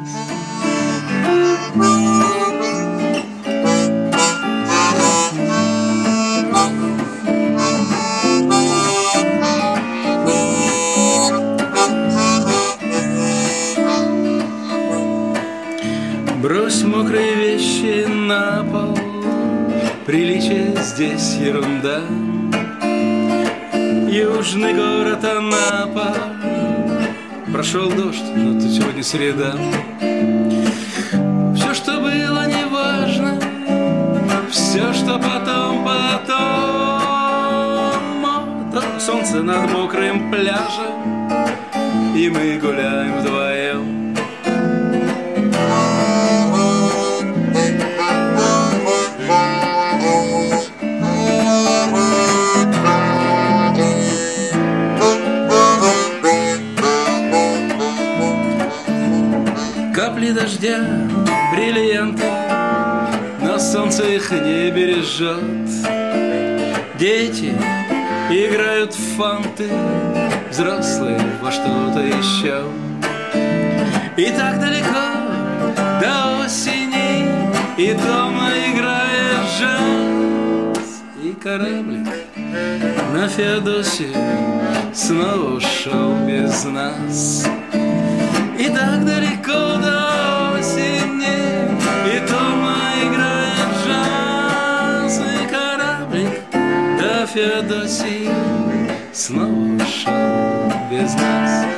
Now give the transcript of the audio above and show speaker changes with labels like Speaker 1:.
Speaker 1: Брось мокрые вещи на пол, приличие здесь ерунда. Южный город Анапа, прошел дождь, но тут сегодня среда. Все, что было, не важно, все, что потом. То солнце над мокрым пляжем, и мы гуляем вдвоем. Капли дождя, бриллианты, но солнце их не бережет. Дети играют в фанты, взрослые во что-то еще. И так далеко до осени, и дома играет джаз. И кораблик на Феодосию снова ушел без нас. И так далеко до осени, и дома играет джаз. И кораблик до Феодосии снова ушел без нас.